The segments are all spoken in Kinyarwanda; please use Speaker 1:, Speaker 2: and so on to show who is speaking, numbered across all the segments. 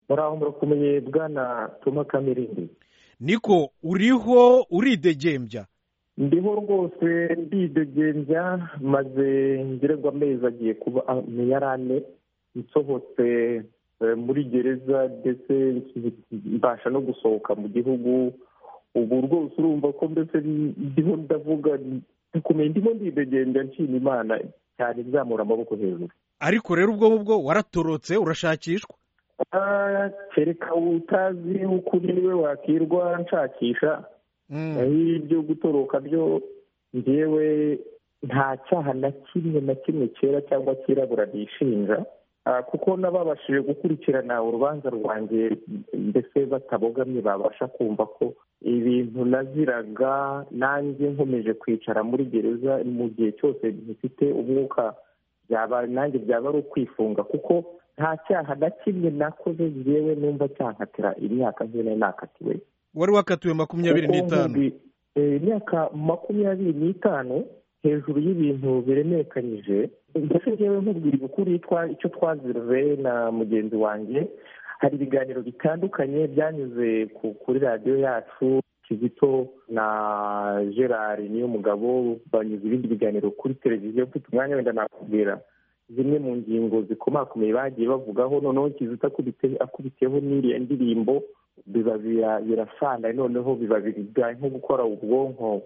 Speaker 1: muraho murakomeye bwana Toma Kamirindi.
Speaker 2: Niko uriho uridegembya?
Speaker 1: Ndiho rwose ndidegembya, maze ngererwa amezi agiye kuba yarane nsohotse muri gereza ndetse mbasha no gusohoka mu gihugu. Ubu rwose urumva ko mbese ndiho ndavuga bikomeye, ndimo ndidegembya nshima Imana cyane, nzamura amaboko hejuru.
Speaker 2: Ariko rero ubwo waratorotse urashakishwa?
Speaker 1: Kereka utazi ukuri niwe wakirwa nshakisha. Ibyo gutoroka byo njyewe nta cyaha na kimwe cyera cyangwa cyirabura nishinja, kuko n'ababashije gukurikirana urubanza rwanjye mbese batabogamye babasha kumva ko ibintu naziraga nanjye nkomeje kwicara muri gereza mu gihe cyose gifite umwuka nanjye byaba ari ukwifunga, kuko nta cyaha na kimwe nakoze njyewe numva cyankatira imyaka nkene nakatiwe.
Speaker 2: Wari wakatiwe 25?
Speaker 1: Imyaka 25 hejuru y'ibintu biremekanyije. Mbese njyewe nkubwira ukuri icyo twazirwe na mugenzi wanjye, hari ibiganiro bitandukanye byanyuze kuri radiyo yacu, Kizito na Gerard Niyomugabo banyuze ibindi biganiro kuri televiziyo. Mfite umwanya wenda nakubwira zimwe mu ngingo zikomakomeye bagiye bavugaho. Noneho Kizito akubiteho n'iriya ndirimbo biba birasana, noneho biba bigaye nko gukora ubwonko.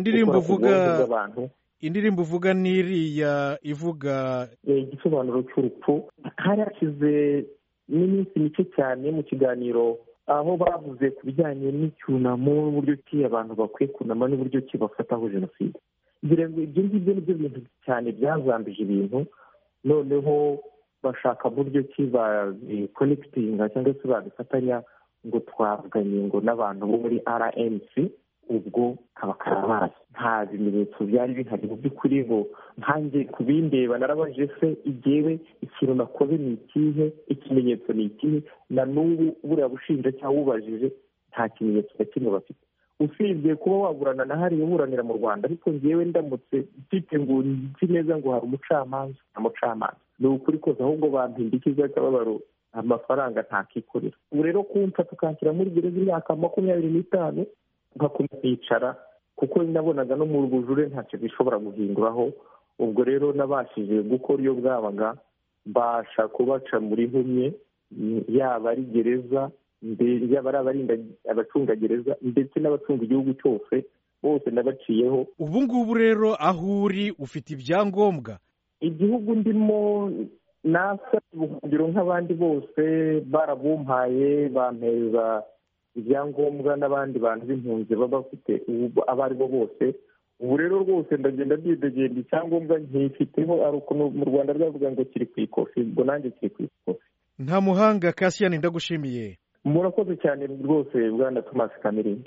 Speaker 2: Indirimbo uvuga n'iriya ivuga
Speaker 1: igisobanuro cy'urupfu. Hari hashize n'iminsi mike cyane mu kiganiro aho bavuze ku bijyanye n'icyunamo n'uburyo ki abantu bakwiye kunama n'uburyo ki bafataho jenoside. Ibyo ngibyo nibyo bintu cyane byazambije ibintu, noneho bashaka buryo ki babikonekitinga cyangwa se babifatanya ngo twavuganye ngo n'abantu bo muri RNC, ubwo kaba karabaye. Nta bimenyetso byari bihari mu by'ukuri ngo nkanjye kubindeba narabajije se igewe ikintu nakoze ni ikihe, ikimenyetso ni ikihe, na n'ubu buriya bushinjacyaha wubajije nta kimenyetso na kimwe bafite, usibye kuba waburana na hariya uburanira mu Rwanda. Ariko njyewe ndamutse mfite ngo nzi neza ngo hari umucamanza ni ukuri kose, ahubwo bampindikiza akababaro amafaranga ntakikorera. Ubu rero kumfa tukanshyira muri gereza imyaka 25 nkakomeza kwicara, kuko nabonaga no mu bujure ntacyo bishobora guhinduraho. Ubwo rero nabashije gukora iyo bwabaga, mbasha kubaca muri nkumye, yaba ari gereza, yaba ari abarinda abacunga gereza ndetse n'abacunga igihugu cyose, bose nabaciyeho.
Speaker 2: Ubu ngubu rero aho uri ufite ibyangombwa?
Speaker 1: Igihugu ndimo nasa ubuhungiro nk'abandi bose, barabumpaye bampeza ibyangombwa n'abandi bantu b'impunzi baba bafite abo ari bo bose. Ubu rero rwose ndagenda ndidegembya, icyangombwa nkifiteho, ari ukuntu mu Rwanda rwavuga ngo kiri ku ikofi, ubwo nanjye kiri ku ikofi.
Speaker 2: Nta muhanga Cassian, ndagushimiye.
Speaker 1: Murakoze cyane rwose bwana Thomas Kamirindi.